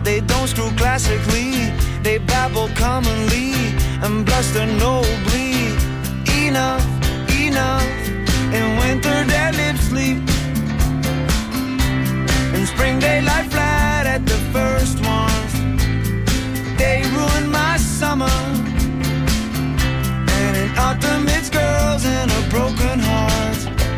They don't screw classically, they babble commonly and bluster nobly. Enough, enough. In winter their lips sleep. In spring they lie flat at the first warmth. They ruin my summer. And in autumn it's girls and a broken heart.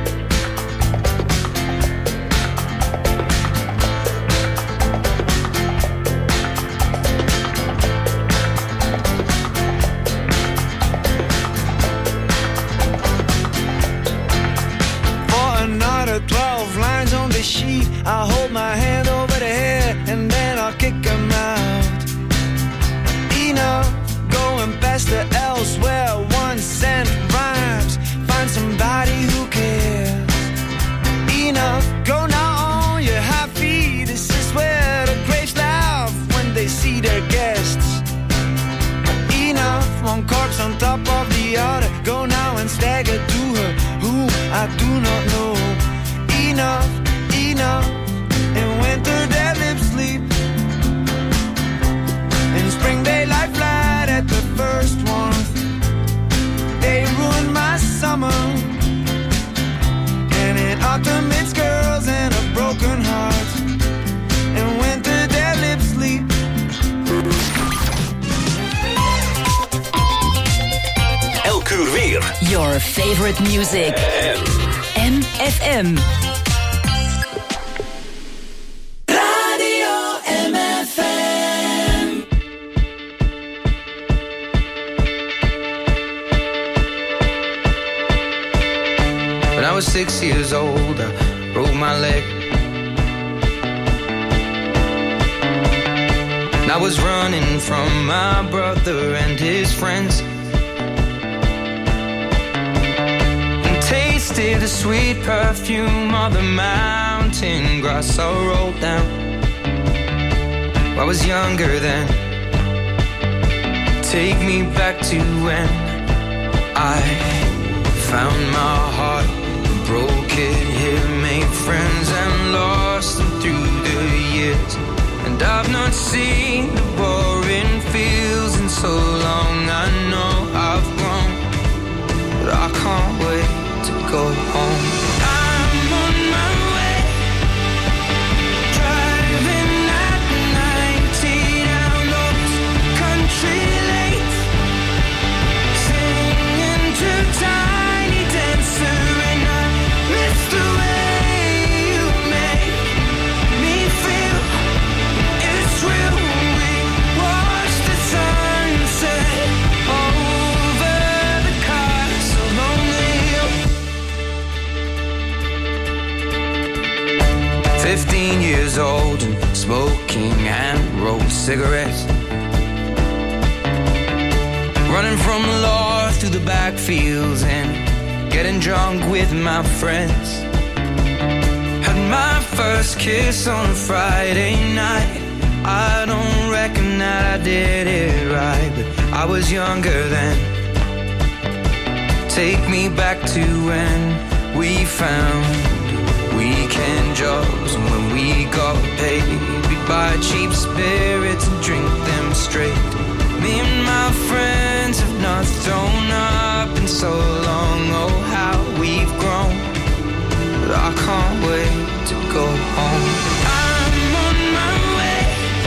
For another 12 lines on the sheet, I'll hold my hand over the head and then I'll kick them out. Enough, going past the elsewhere, 1 cent rhymes, find somebody who cares. Enough, go now on your high feet, this is where the graves laugh when they see their guests. Enough, 1 corpse on top of the other, go now and stagger to her, who I do not know. Enough, enough, in winter their lips sleep. In spring they lie flat at the first warmth. They ruin my summer. And in autumn it's girls and a broken heart. In winter their lips sleep. Elk uur weer. Your favorite music. MFM. When I was 6 years old, I broke my leg. And I was running from my brother and his friends, and tasted the sweet perfume of the mountain grass I rolled down. I was younger then. Take me back to when I found my heart, broke it here, made friends and lost them through the years. And I've not seen the boring fields in so long. I know I've grown, but I can't wait to go home. I'm on my way, driving at 90 down those country lanes, singing to Tiny Dancer. The way you make me feel, it's real. We watch the sunset over the castle on the hill. 15 years old and smoking and rolled cigarettes, running from the law through the backfields and getting drunk with my friends. Had my first kiss on a Friday night. I don't reckon that I did it right, but I was younger then. Take me back to when we found weekend jobs, and when we got paid, we'd buy cheap spirits and drink them straight. Me and my friends have not thrown up in so long. Oh, how we've grown, but I can't wait to go home. I'm on my way,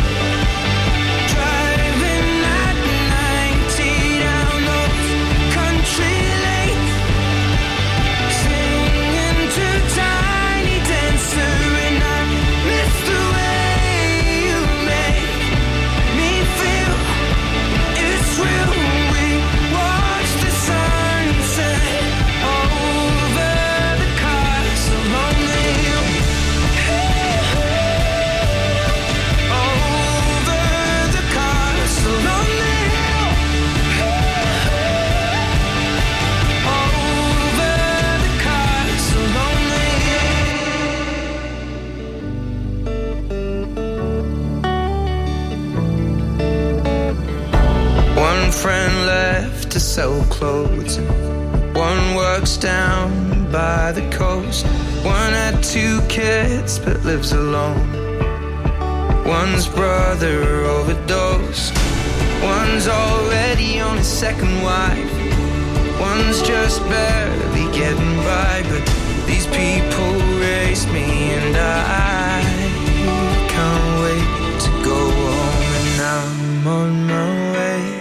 driving at 90 down those country lanes, singing to Tiny Dancer. And I miss the way you make me feel. It's real. We watch the sunset over the castle on the hill. Over the castle on the hill. Over the castle on the hill. One friend left to sell clothes, one works down by the coast. One had 2 kids but lives alone. One's brother overdosed. One's already on his second wife. One's just barely getting by. But these people race me and I can't wait to go home. And I'm on my way.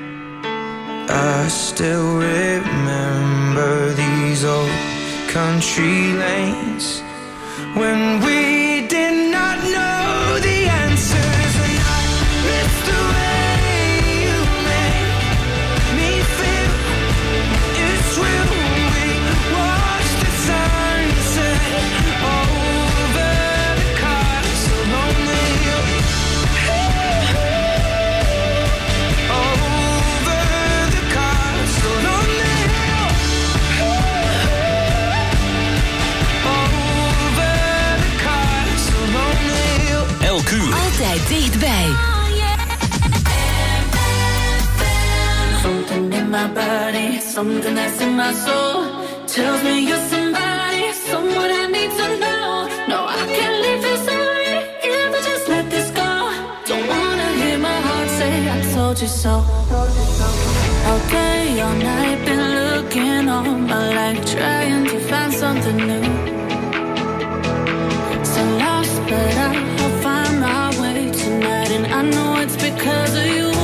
I still remember these old country lanes when we did not know the answers. And I miss the way you make me feel. It's real. We watch the sunset over the castle on the hill. Over the castle on the hill. Over the castle on the hill. Elk uur. Altijd dichtbij. Something in my body, something that's in my soul tells me you're somebody, someone I need to know. No, I can't leave this already if I just let this go. Don't wanna hear my heart say I told you so. All day, all night, been looking all my life, trying to find something new. So lost, but I'll find my way tonight, and I know it's because of you.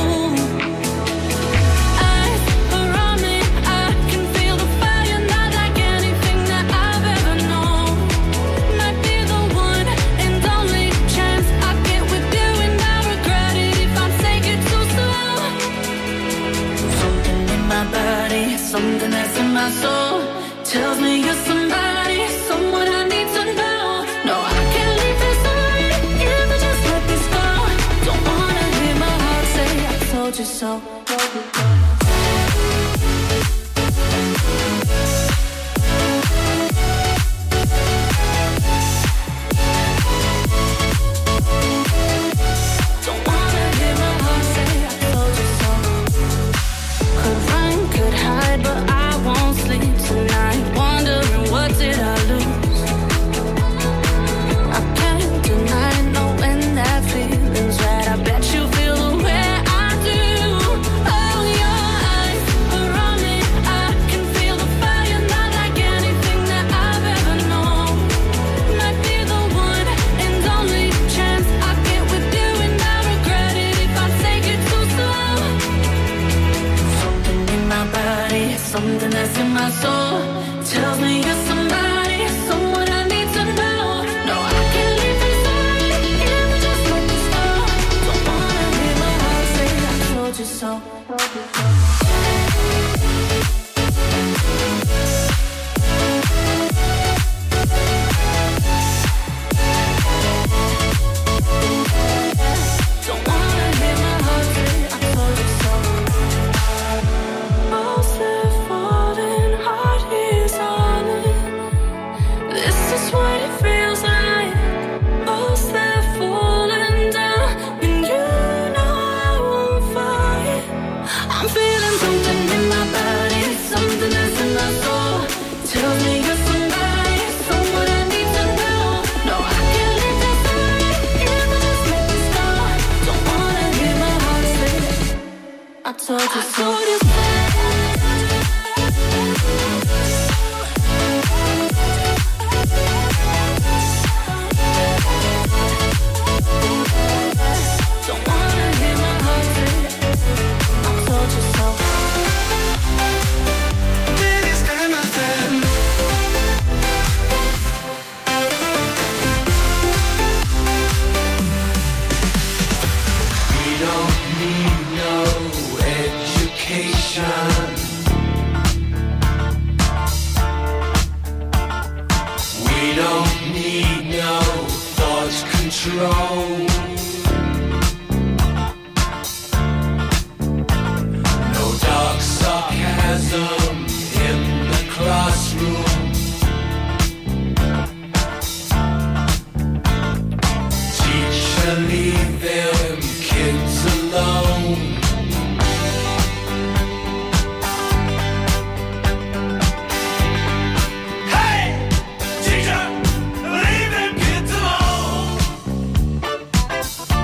Something that's in my soul tells me you're somebody, someone I need to know. No, I can't leave this already if I just let this go. Don't wanna hear my heart say I told you so. Don't wanna hear my heart say I told you so. Could run, could hide, but I won't sleep tonight, wondering what did I lose. I can't deny knowing that feeling's right. I bet you feel the way I do. Oh, your eyes are on me, I can feel the fire, not like anything that I've ever known. Might be the one and only chance I get with you, and I regret it if I take it too slow. Something in my body, something that's in my soul tells me you're somebody, someone I need to know. No, I can't leave this already if I just let this go. Don't wanna hear my heart say I told you so. Don't wanna hear my heart say I told you so. Most live falling, heart is on it. This is what it feels like. Most live falling down, and you know I won't fight. I'm feeling something in my body, something that's in my soul tells me you're somebody, someone I need to know. No, I can't leave this already if I just let this go. Don't wanna hear my heart say I told you so. Don't wanna hear my heart say I told you so. Biggest time I've had. We don't need no education. We don't need no thought control. No dark sarcasm in the classroom. Teacher, leave them kids alone. Hey, teacher, leave them kids alone.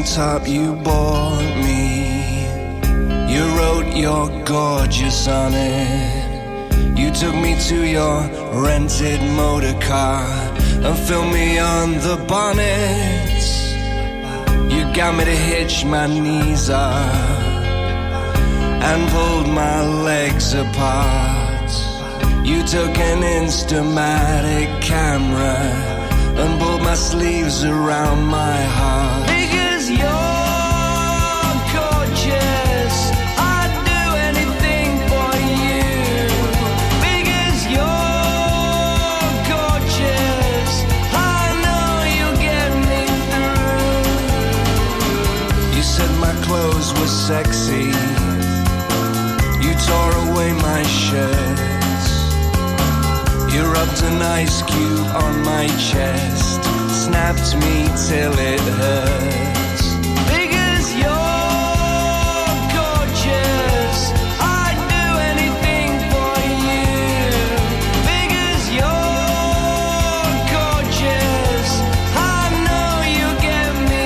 on top you bought me. You wrote you're gorgeous on it. You took me to your rented motor car and filmed me on the bonnet. You got me to hitch my knees up and pulled my legs apart. You took an Instamatic camera and pulled my sleeves around my heart. Because you're gorgeous, I'd do anything for you. Because you're gorgeous, I know you'll get me through. You said my clothes were sexy. You tore away my shirts. You rubbed an ice cube on my chest, snapped me till it hurts. Because you're gorgeous, I'd do anything for you. Because you're gorgeous, I know you'll get me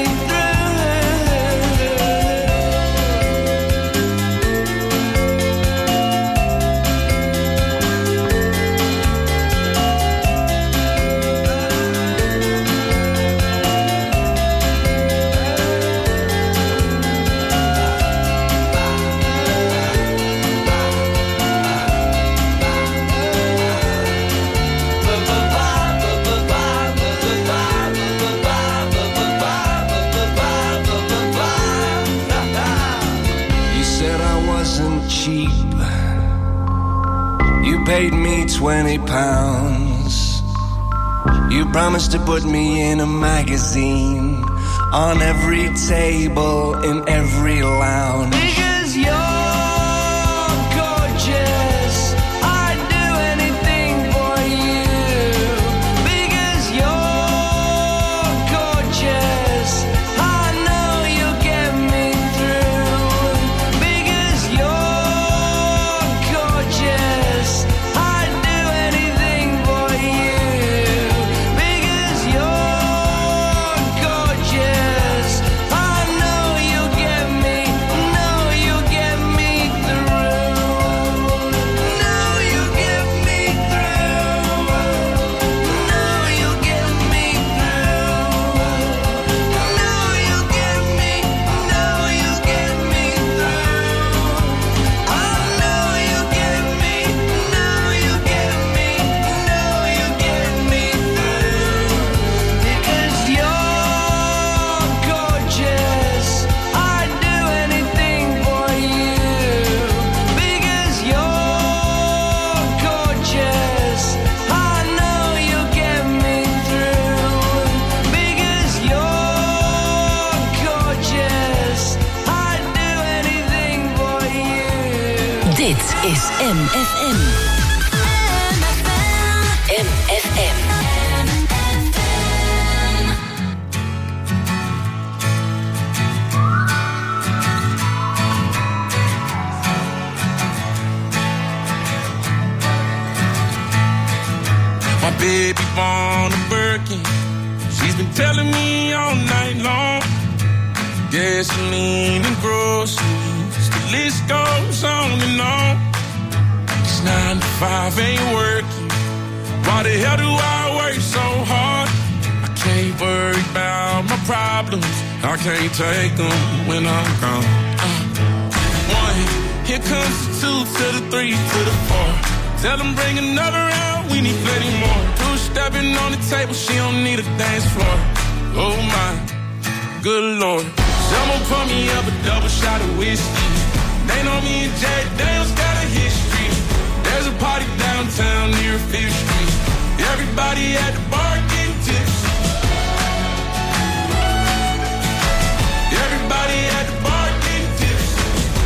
cheap. You paid me £20. You promised to put me in a magazine on every table in every lounge. Because you're gorgeous, I'd do anything for you. Because you're gorgeous, I know you'll get me through. Because you're gorgeous, I'd do anything for you. Because you're gorgeous, I know you'll get me, know you'll get me through. Know you'll get me through. Know you'll get me through. Know you'll get me, know you'll get me through. I know you'll get me, know you'll get me, know you'll get me through. Because you're gorgeous, I'd do anything for you. Because you're gorgeous, I know you'll get me through. Because you're gorgeous, I'd do anything for you. Dit is MFM. MFM. My baby born a Birkin. She's been telling me all night long. Gasoline and groceries, the list goes on and on. It's 9 to 5, ain't working. Why the hell do I work so hard? I can't worry about my problems. I can't take them when I'm gone. 1, here comes the 2 to the 3 to the 4. Tell them bring another round, we need plenty more. 2 stepping on the table, she don't need a dance floor. Oh my, good lord. Someone pour me up a double shot of whiskey. They know me and Jack Daniels got a history. There's a party downtown near 5th Street. Everybody at the bar getting tipsy. Everybody at the bar getting tipsy.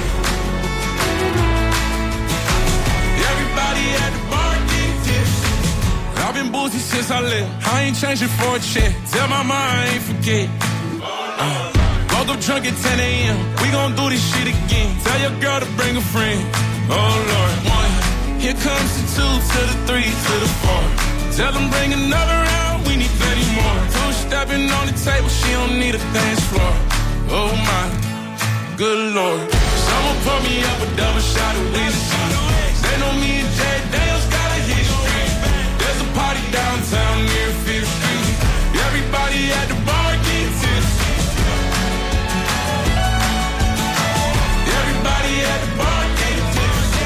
Everybody at the bar getting tipsy. I've been boozy since I left. I ain't changing for a check. Tell my mind I ain't forget. Woke up drunk at 10 a.m. We gon' do this shit again. Tell your girl to bring a friend. Oh Lord. 1, here comes the 2 to the 3 to the 4. Tell them bring another round, we need plenty more. 2 stepping on the table, she don't need a dance floor. Oh my, good Lord. Someone pour me up a double shot of whiskey. They know me and Jay Dale's got a history. There's a party downtown near 5th Street. Everybody at the bar gets tipsy. Everybody at the bar gets tipsy.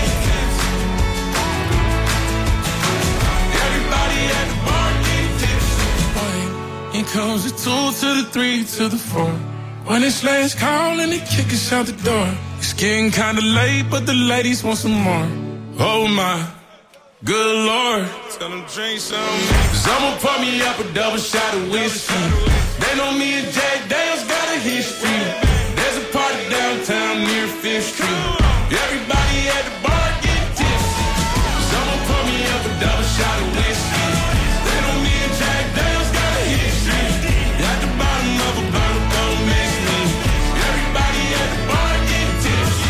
Everybody at the bar gets tipsy. Here comes the 2 to the 3 to the 4. When it's last call and they kick us out the door. It's getting kinda late, but the ladies want some more. Oh my, good Lord. Tell them drink some. Someone pour me up a double shot of whiskey. They know me and Jay Dale's got a history. There's a party downtown near 5th Street. Everybody at the bar get tipsy. Someone pour me up a double shot of whiskey. They know me and Jay Dale's got a history. At the bottom of a bottle, don't miss me. Everybody at the bar get tipsy.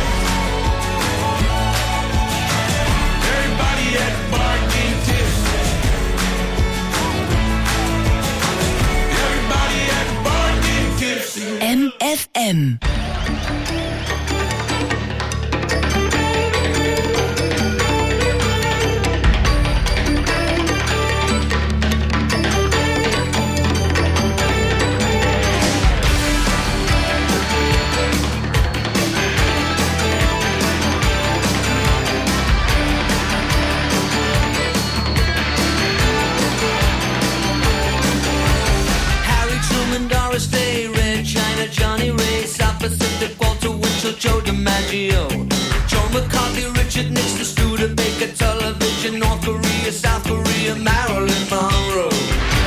Everybody at the bar get tipsy. Everybody at the bar get tipsy. MFM. Doris Day, Red China, Johnny Ray, South Pacific, Walter Winchell, Joe DiMaggio, Joe McCarthy, Richard Nixon, Studebaker, Television, North Korea, South Korea, Marilyn Monroe.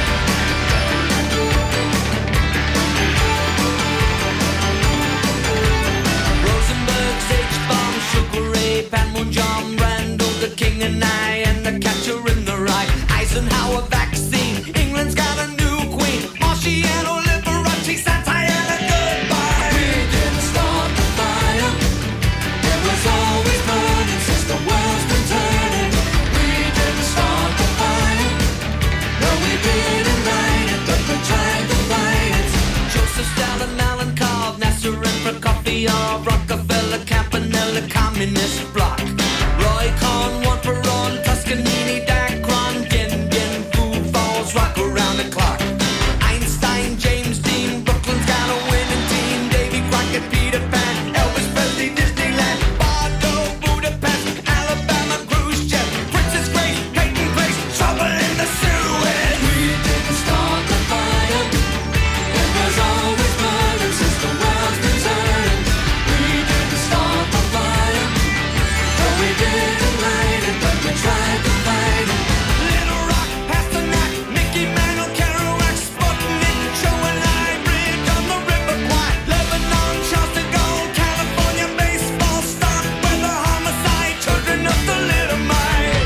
Rosenberg, H-Bomb, Sugar Ray, Panmunjom, Randall, the King and I, and the Catcher in the Rye, Eisenhower vaccine, England's got a new queen, Marciano, Santana, goodbye. We didn't start the fire. It was always burning since the world's been turning. We didn't start the fire. No, we didn't light it, but we tried to fight it. Joseph Stalin, Malenkov, Nasser and Prokofiev, Rockefeller, Campanella, Communist Bloc, Roy Cohn, One Perón, Toscanini, Dacron, Gin, Food Falls, rock around the clock. Einstein, James Dean, Brooklyn's got a winning team. Davy Crockett, Peter Pan, Elvis Presley, Disneyland, Bardo, Budapest, Alabama, Khrushchev, Princess Grace, Peyton Place, trouble in the Suez. We didn't start the fire. It was always burning since the world's been turning. We didn't start the fire. No, we didn't light it, but we tried to fight it. Little Rock, Pasternak, Mickey Mantle, Kerouac, Sputnik, Show and Hybrid on the River Kwai, Lebanon, Charles de Gaulle, California, baseball, stock, weather, homicide, children of the little mite.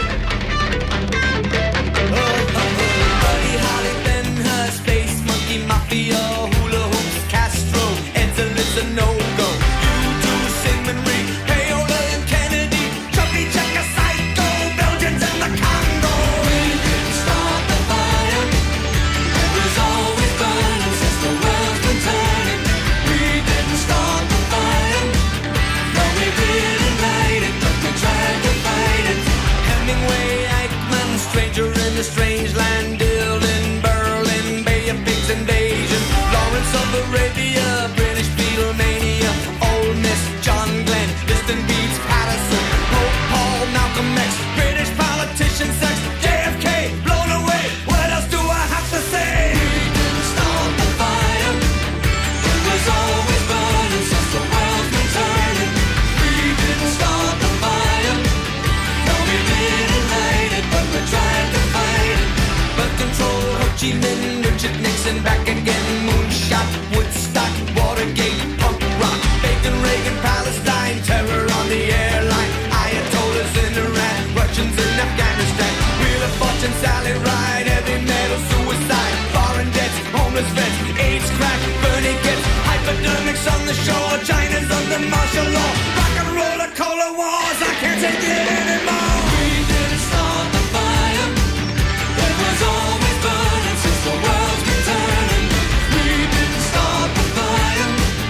Buddy Holly, Ben Hur, Space Monkey, Mafia, Hula Hoops, Castro, Ed's a no-go. U2, Sigmund Rhee, Payola and Kennedy, Chubby Checker, Psycho, Belgians and the Congo. We didn't start the fire. It was always burning since the world's been turning. We didn't start the fire. No, we didn't light it, but we tried to fight it. Hemingway, Eichmann, Stranger in the Strange Land, Dylan, Berlin, Bay of Pigs invasion, Lawrence of Arabia, British Beatlemania, Ole Miss, John Glenn, Liston Beats, Patterson, Pope Paul, Malcolm X, British politician, sex, JFK, blown away. What else do I have to say? We didn't start the fire. It was always burning since the world's been turning. We didn't start the fire. No, we didn't light it, but we tried to fight it. Birth control, Ho Chi Minh, Richard Nixon, back again, moonshot, Woodstock, Watergate, punk rock, Bacon, Reagan, Palestine, terror on the airline, Ayatollahs in Iran, Russians in Afghanistan, Wheel of Fortune, Sally Ride, heavy metal, suicide, foreign debts, homeless vets, AIDS, crack, Bernie gets, hypodermics on the shore, China's under martial law, rock and roller, cola wars, I can't take it anymore. We didn't start the fire. It was always burning since the world's been turning. We didn't start the fire.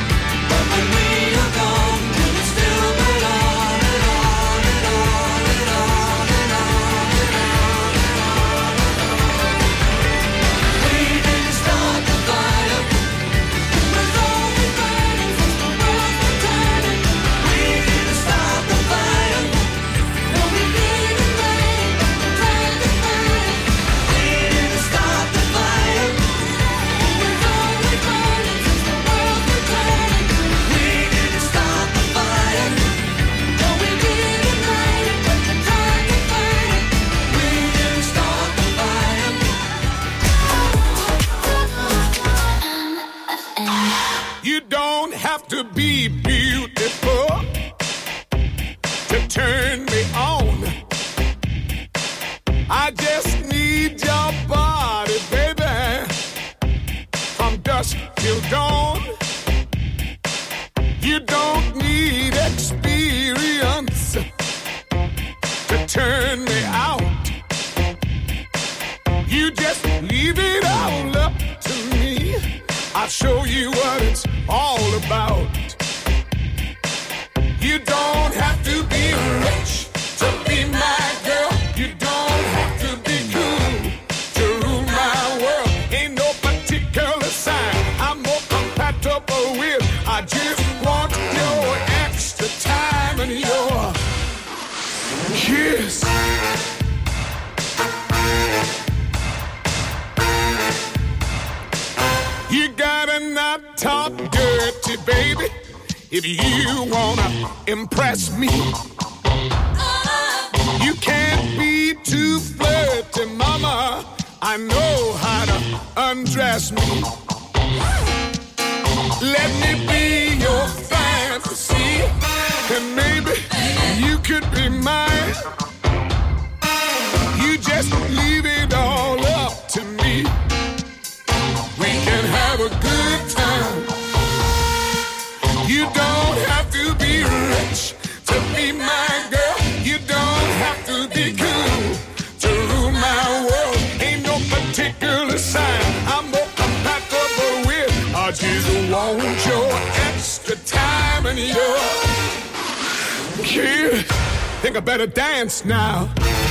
be beautiful to turn me on. I just need your body, baby, from dusk till dawn. You don't need experience to turn me out. You just leave it all up to me. I'll show you what it's all about. You don't have to be rich to be my girl. You don't have to be cool to rule my world. Ain't no particular sign I'm more compatible with. I just want your extra time and your kiss. You gotta not talk dirty, baby, if you wanna impress me. You can't be too flirty, mama. I know how to undress me. Let me be your fantasy, and maybe you could be mine. You just leave it all up to me. We can have a good time. You don't have to be rich to be my girl. You don't have to be cool to rule my world. Ain't no particular sign I'm more compatible with. I just want your extra time and your kid. Think I better dance now.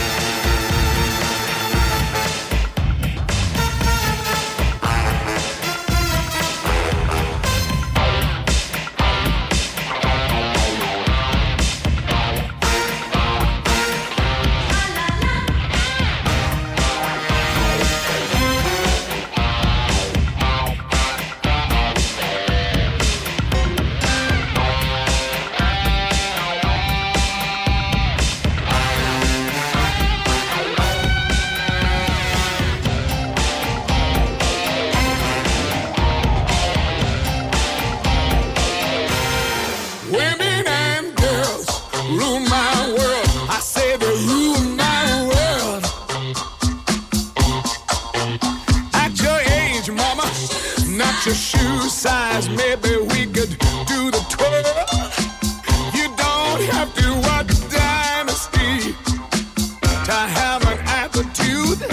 Your shoe size, maybe we could do the twirl. You don't have to watch Dynasty to have an attitude.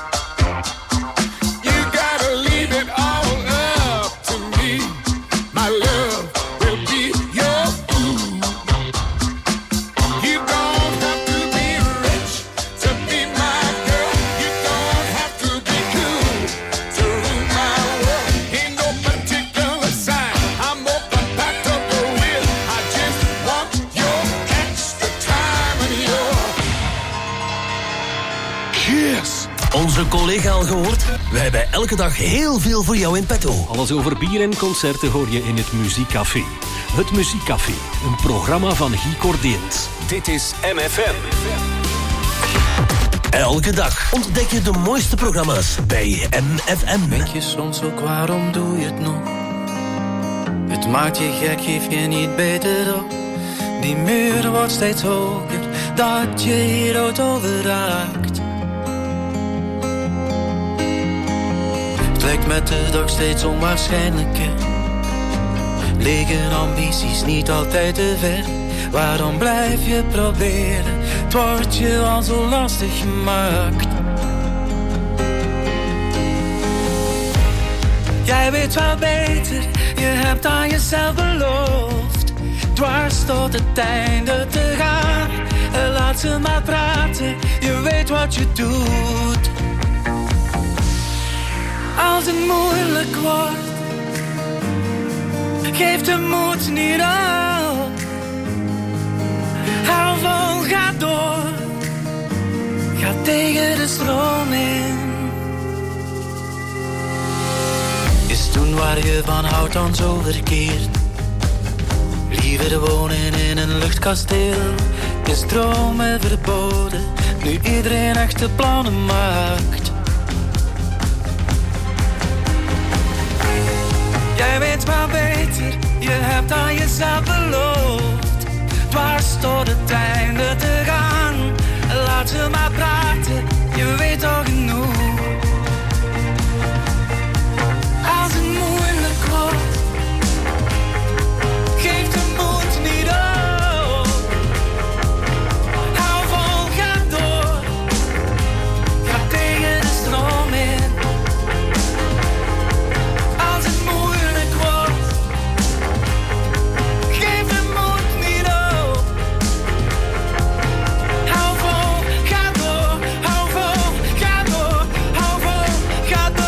You gotta leave it all up to me. My love will be your food. You don't have to be rich to be my girl. You don't have to be cool to rule my world. Ain't no particular sign I'm more compatible with. I just want your extra time and your kiss. Onze collega al gehoord? Wij hebben elke dag heel veel voor jou in petto. Alles over bier en concerten hoor je in het Muziekcafé. Het Muziekcafé, een programma van Guy Cordeens. Dit is MFM. Elke dag ontdek je de mooiste programma's bij MFM. Denk je soms ook waarom doe je het nog? Het maakt je gek, geef je niet beter op. Die muur wordt steeds hoger, dat je hier dood over raakt. Het lijkt met de dag steeds onwaarschijnlijker. Liggen ambities niet altijd te ver? Waarom blijf je proberen? Het wordt je al zo lastig gemaakt. Jij weet wel beter, je hebt aan jezelf beloofd dwars tot het einde te gaan. Laat ze maar praten, je weet wat je doet. Als het moeilijk wordt, geef de moed niet op. Hou vol, ga door, ga tegen de stroom in. Is toen waar je van houdt dan zo verkeerd? Liever wonen in een luchtkasteel. Is dromen verboden, nu iedereen echte plannen maakt. Jij weet maar beter, je hebt aan jezelf jezelf beloofd dwars tot het einde te gaan. Laat ze maar praten, je weet al genoeg. Als het moeilijk wordt, geef de moed niet op. Hou vol, ga door, ga tegen de stroom in. Als het moeilijk wordt, geef de moed niet op. Hou vol, ga door, hou vol, ga door, hou vol, ga door.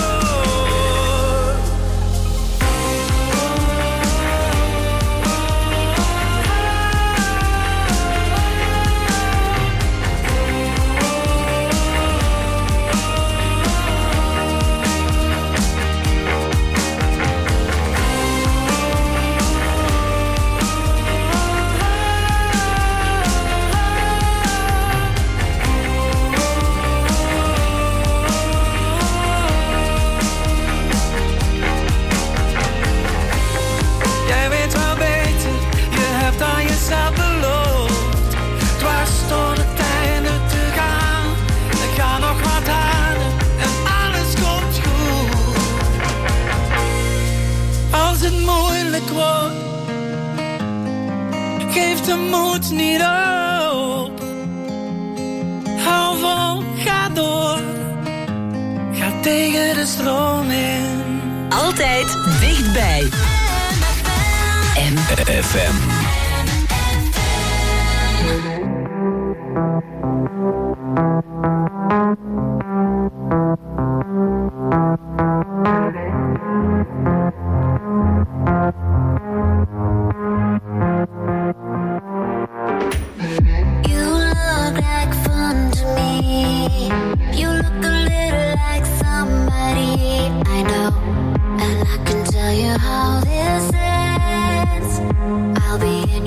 Jij weet wel beter, je hebt aan jezelf beloofd dwars tot het einde te gaan. Ga nog wat harder en alles komt goed. Als het moeilijk wordt, geef de moed niet op. Hou vol, ga door, ga tegen de stroom in. Altijd dichtbij. FM. You look like fun to me. You look a little like somebody I know, and I can tell you how this ends. I'll be in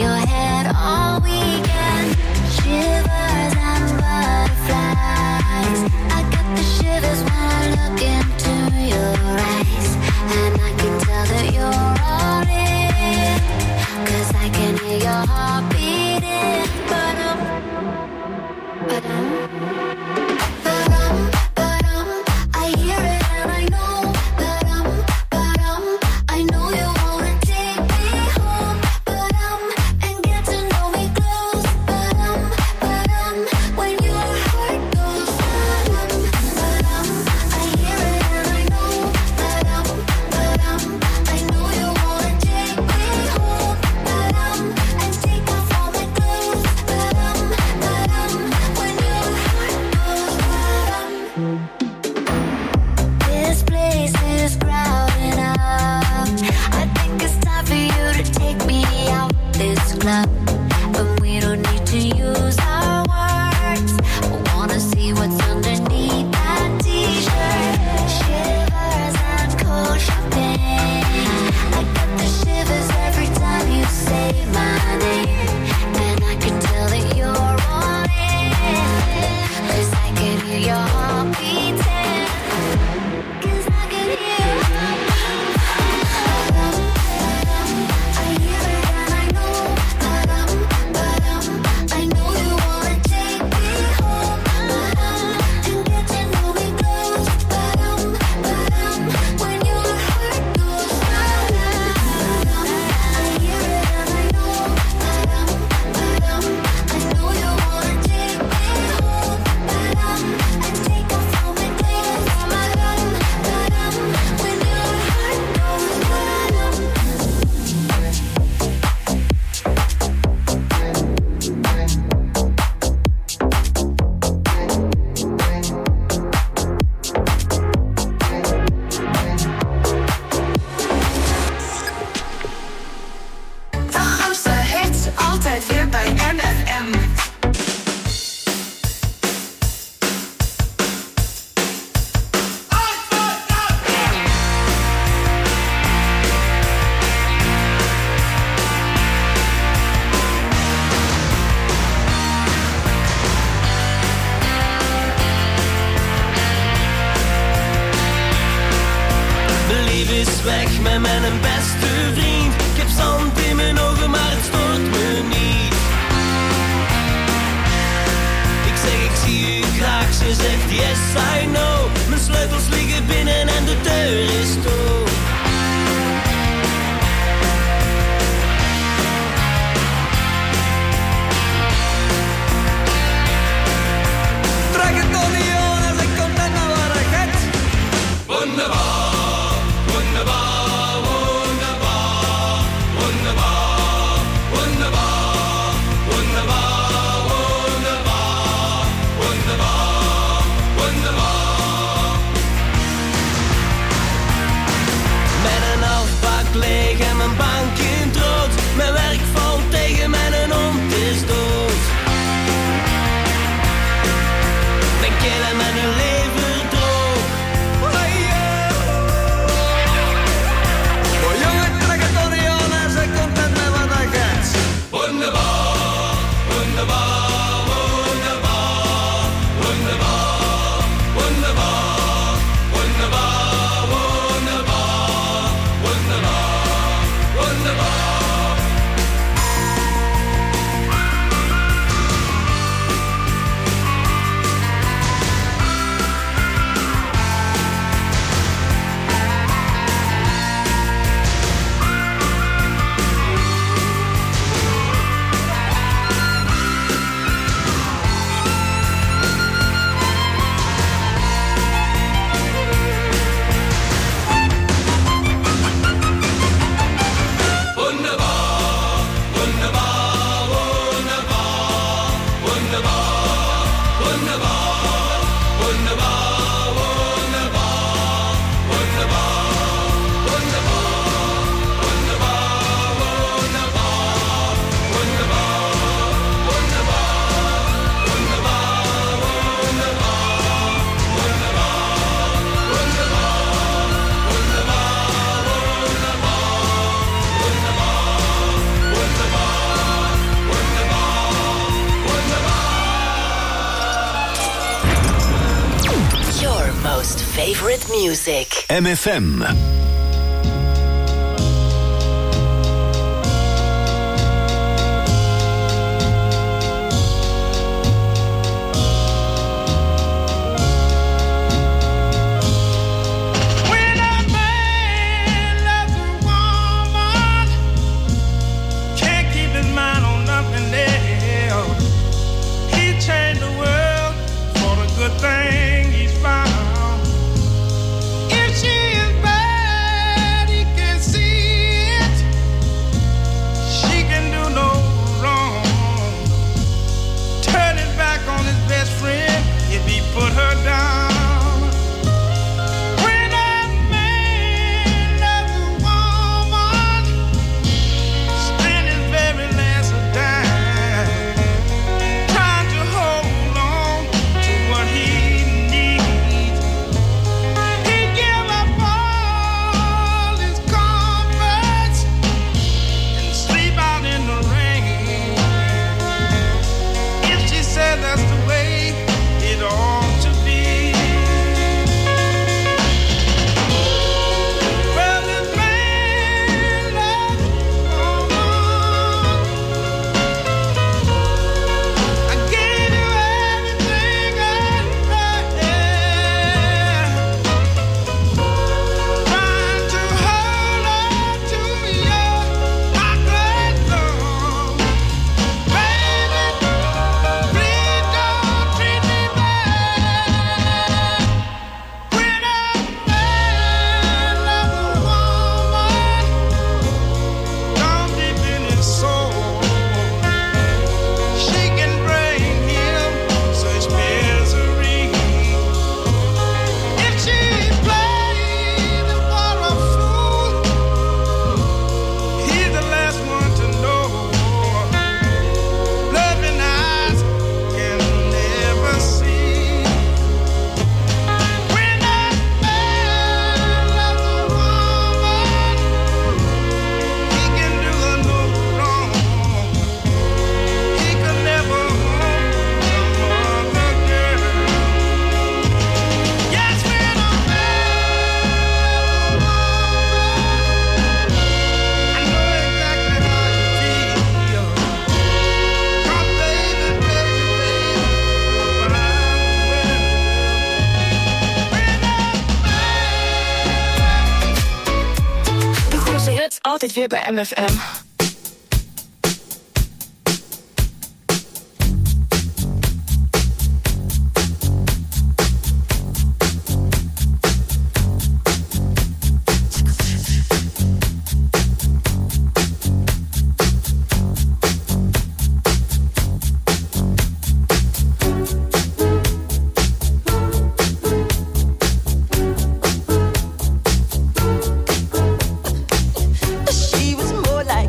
leven is weg met mijn beste vriend. Ik heb zand in mijn ogen, maar het stoort me niet. Ik zeg ik zie u graag, ze zegt yes I know. Mijn sleutels liggen binnen en de deur is toe. Wunderbar, wunderbar, wunderbar, wunderbar, wunderbar, wunderbar, wunderbar, wunderbar, wunderbar. Met een halfbak leeg en mijn bank in het rood. Mijn werk valt tegen, mijn hond is dood. Mijn keel en mijn lever droog. Wunderbar, wunderbar, wunderbar, wunderbar, wunderbar, wunderbar, wunderbar, wunderbar, wunderbar. Favorite music. MFM. Thing he's found. If she is bad altijd weer bij MFM. She was more like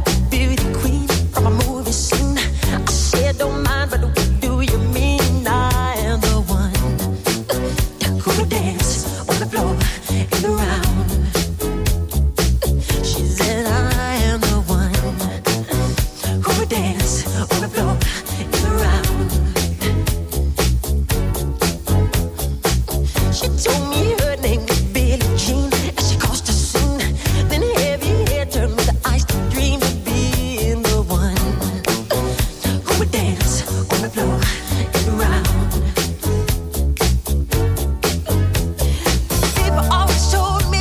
People always told me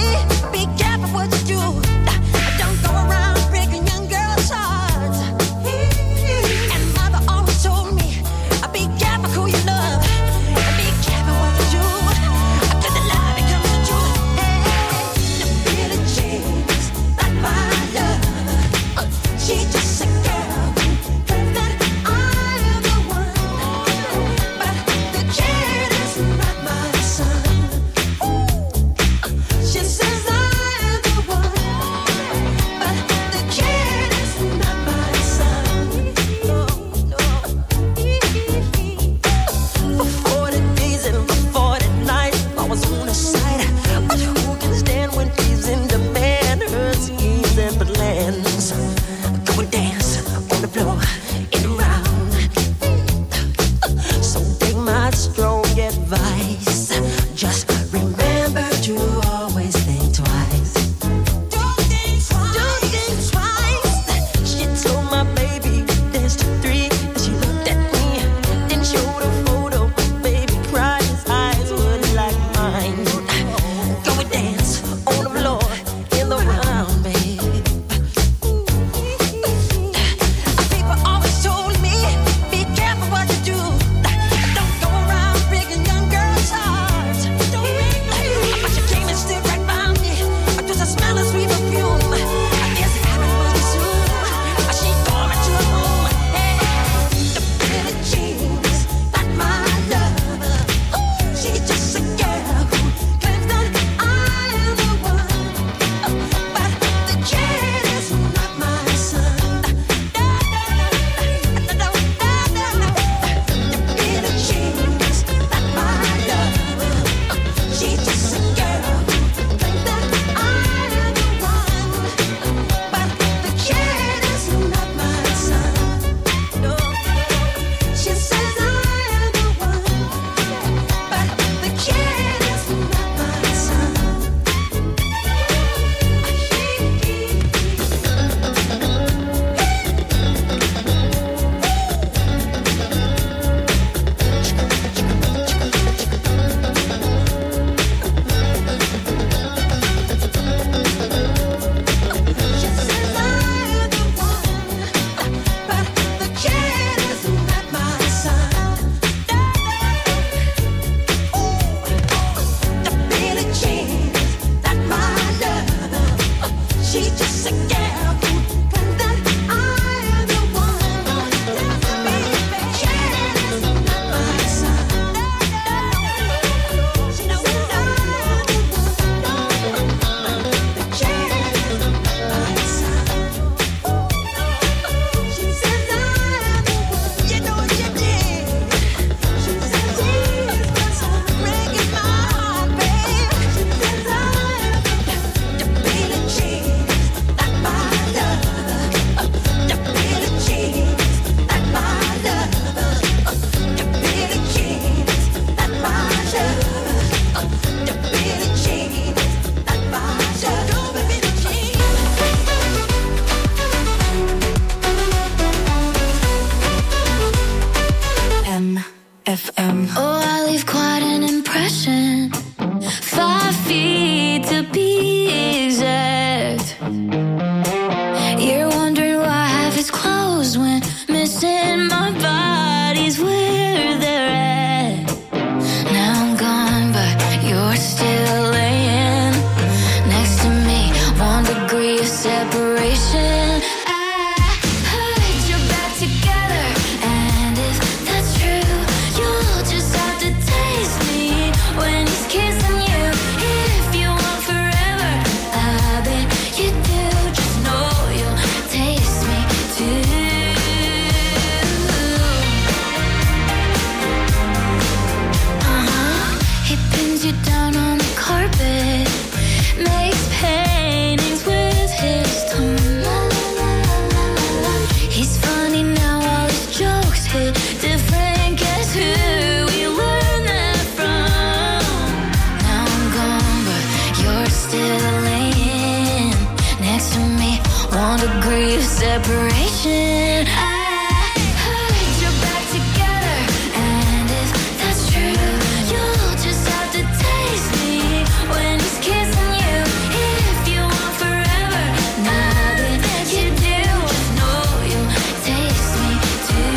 still laying next to me. 1 degree of separation. I heard you're back together, and if that's true, you'll just have to taste me when he's kissing you. If you want forever, nothing you do, just know you'll taste me too.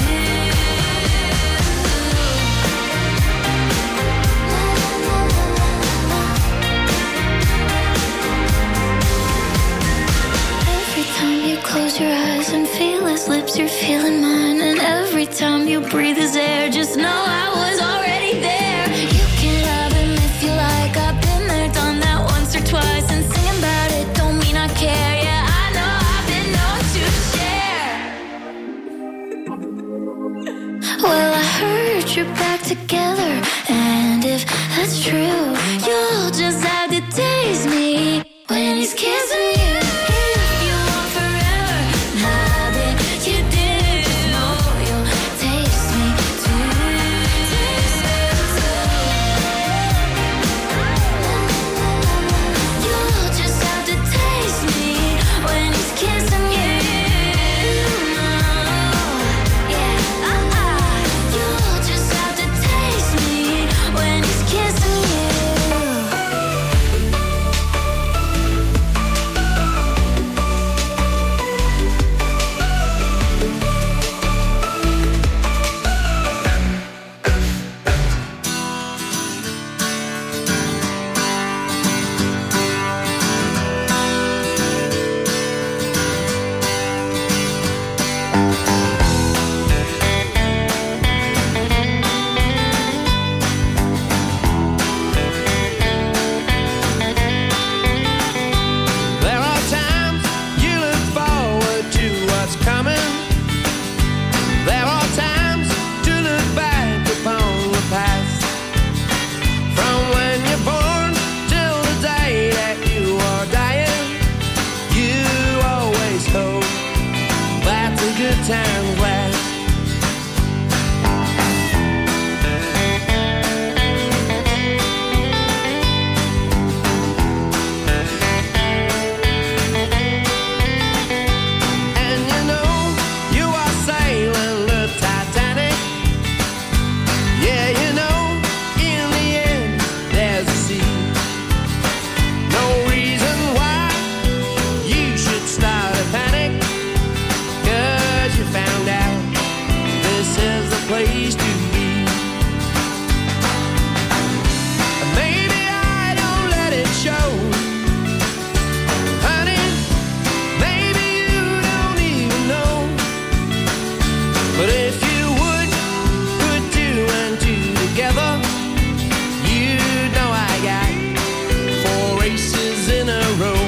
Every time you close your eyes and feel his lips, you're feeling mine. And every time you breathe his air, just know I was already there. You can love him if you like. I've been there, done that once or twice. And singing about it don't mean I care. Yeah, I know I've been known to share. Well, I heard you're back together, and if that's true, you'll just have to taste me when he's kissing you. If you want forever, nothing you do, just know you'll taste me too. Taste me too. You'll just have to taste me when he's kissing you. Yeah, you'll just have to taste me when he's kissing you. There are times you look forward to what's coming. There are times to look back upon the past. From when you're born till the day that you are dying, you always hope that the good times last. And you know you are sailing the Titanic. Yeah, you know in the end there's a sea. No reason why you should start a panic, 'cause you found out this is the place to be. Maybe I don't let it show, honey. Maybe you don't even know. But if you would put 2 and 2 together, you know I got 4 races in a row.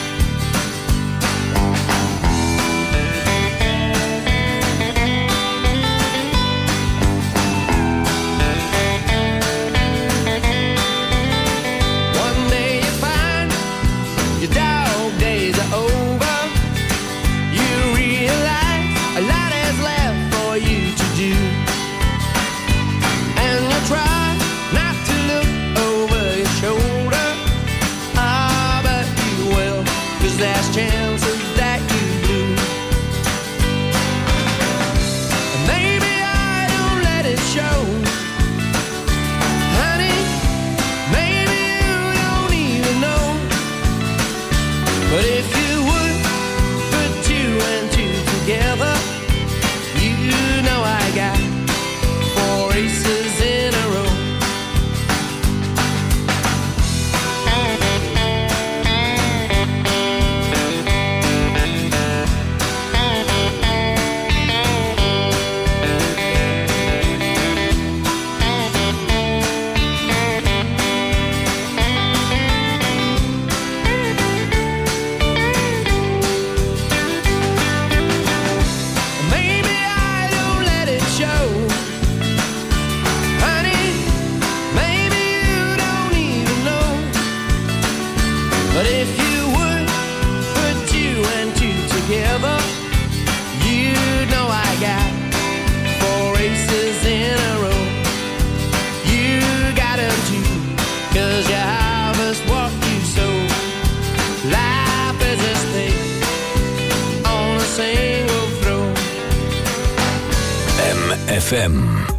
One day you find your dog days are over. You realize a lot is left for you to do, and you try not to look over your shoulder. Ah, but you will, 'cause there's chances that you lose. Maybe I don't let it show, honey. Maybe you don't even know. But if you would put 2 and 2 together, you know I got 4 races in a row. Maybe I don't let it show, honey. Maybe you don't even know. But if you would put 2 and 2 together, you know I got 4 races in a row. You got 'em too, 'cause you harvest what you sow. FM.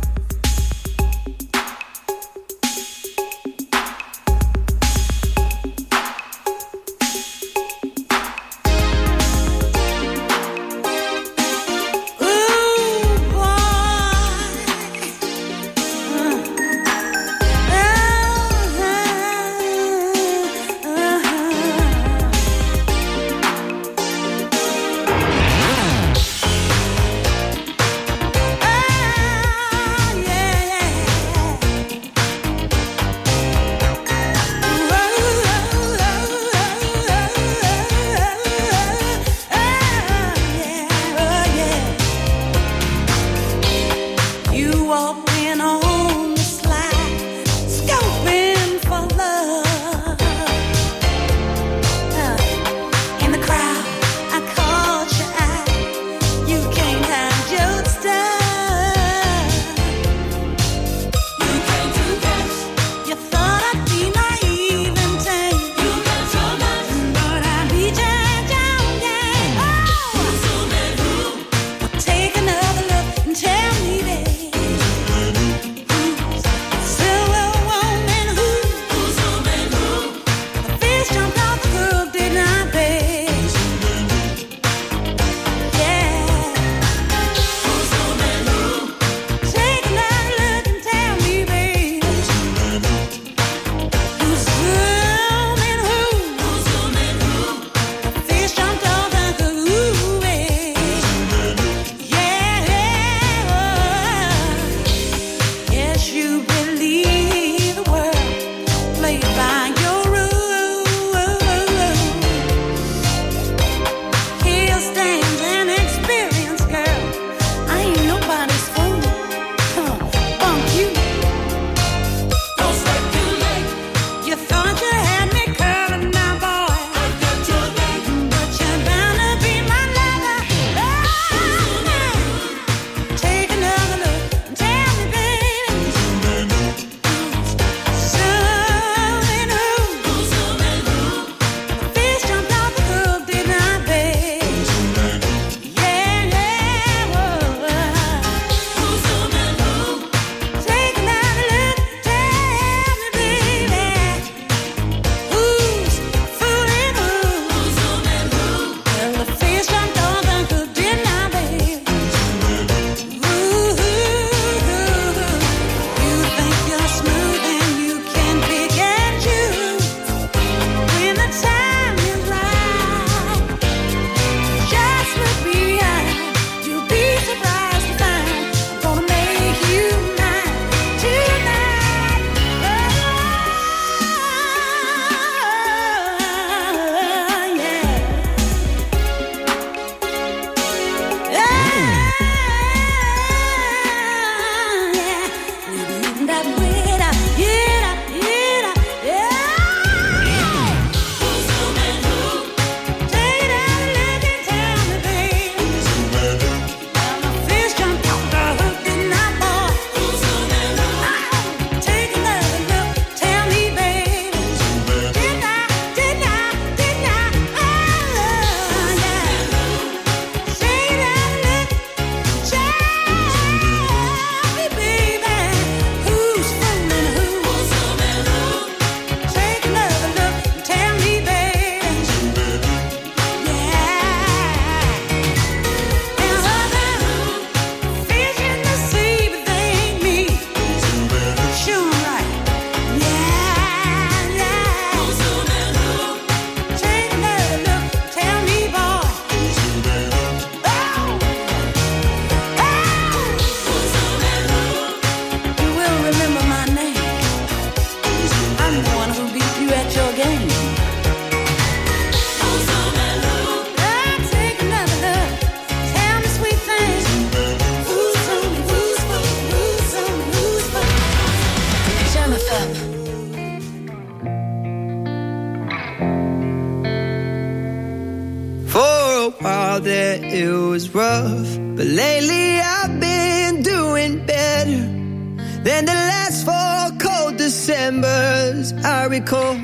It was rough, but lately I've been doing better than the last 4 cold Decembers I recall.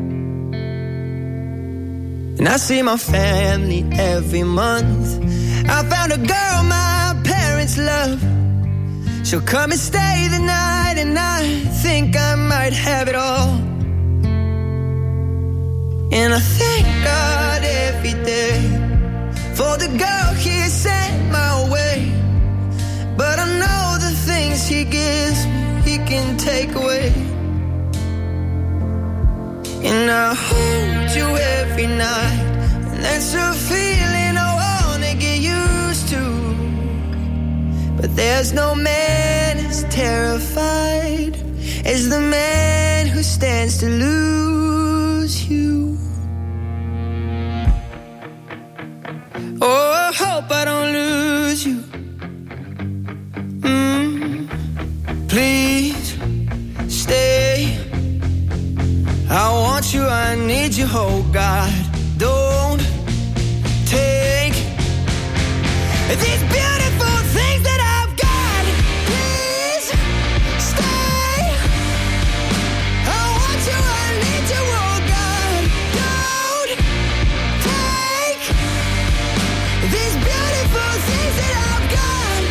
And I see my family every month. I found a girl my parents love. So come and stay the night, and I think I might have it all. And I thank God every day for the girl He sent my way. But I know the things He gives me, He can take away. And I hold you every night, and that's a feeling I wanna get used to. But there's no man as terrified as the man who stands to lose you. Oh, I hope I don't lose you. Please stay. I want you, I need you, oh God. Don't take these beautiful things that I've got. Please stay. I want you, I need you, oh God. Don't take these beautiful things that I've got.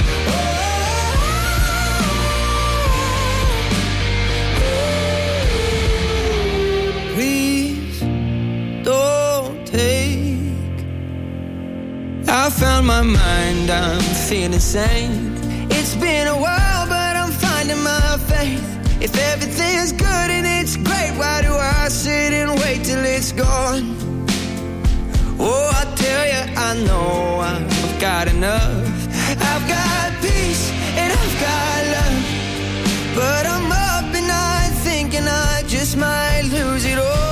Please don't take. I found my mind, I'm feeling sane. It's been a while, but I'm finding my faith. If everything's good and it's great, why do I sit and wait till it's gone? Oh, I tell you, I know I've got enough. I've got peace and I've got love, but I'm up at night thinking I just might lose it all.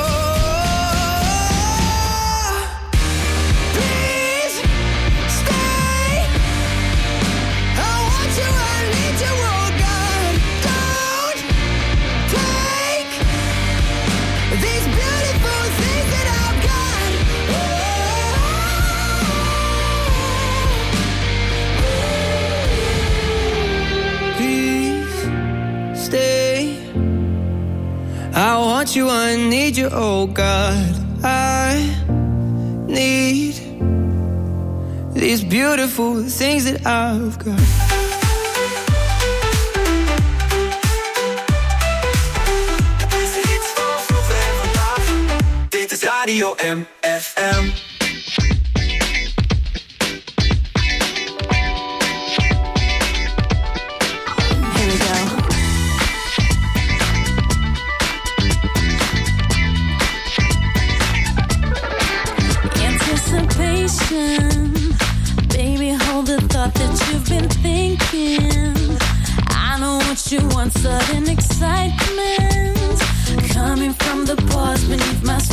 I want you, I need you, oh God. I need these beautiful things that I've got. Dit is Radio MFM. Baby, hold the thought that you've been thinking. I know what you want, sudden excitement coming from the pause beneath my